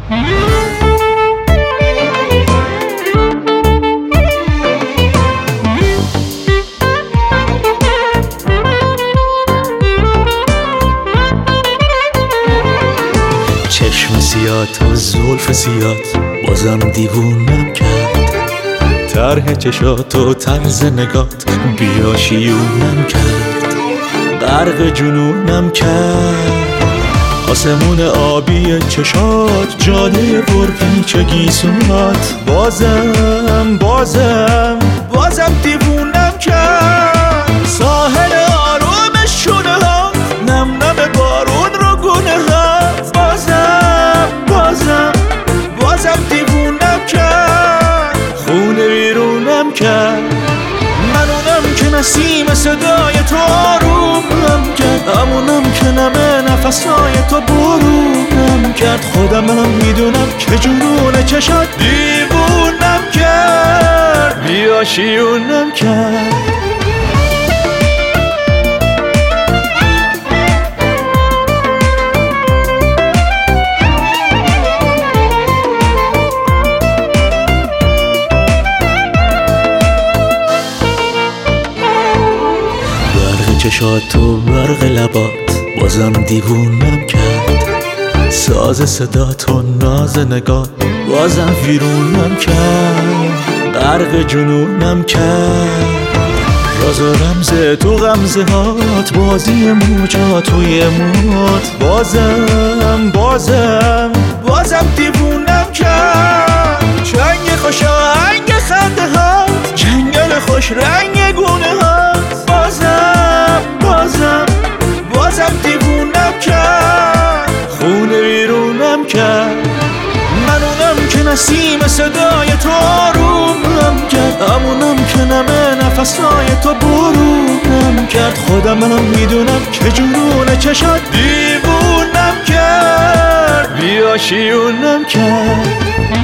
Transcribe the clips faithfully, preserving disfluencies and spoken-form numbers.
چشم سیات و زلف سیات بازم دیوونم کرد، طرح چشات و طرز نگات بیاشیونم کرد، غرق جنونم کرد. آسمون آبی چشات، جاده پرپیچ گیسوات، بازم بازم بازم دیوونم کرد. ساحل آروم شونه ها، نم نم بارون رو گونه ها، بازم بازم بازم دیوونم کرد. خونه بیرونم کرد، منونم که نسیم صدای تو آرومم کرد، همونم که نمه نفسای تو برومم کرد. خودمم میدونم که جنون چشات دیوونم کرد، بیاشیونم کرد. چشات و برق لبات بازم دیوونم کرد، ساز صدات و ناز نگات بازم ویرونم کرد، غرق جنونم کرد. راز و رمز تو غمزه هات، بازی موجات توی موت، بازم بازم بازم دیوونم کرد. چنگ خوش آهنگ خنده هات، جنگل خوش رنگ گونه هات، بازم بازم بازم دیوونم کرد. خونه بیرونم کرد، منونم که نسیم صدای تو آرومم کرد، همونم که نمه نفسای تو برومم کرد. خودمم میدونم که جنون چشات دیوونم کرد، بیاشیونم کرد.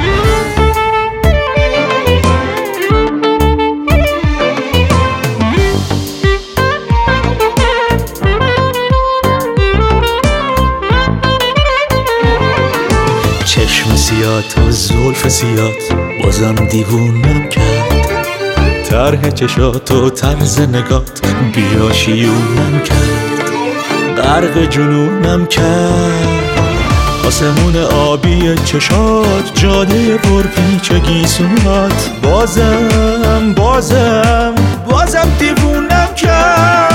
چشم سیات و زلف سیات بازم دیوونم کرد، طرح چشات و طرز نگات بیاشیونم کرد، غرق جنونم کرد. آسمون آبی چشات، جاده پرپیچ گیسوات، بازم بازم بازم دیوونم کرد.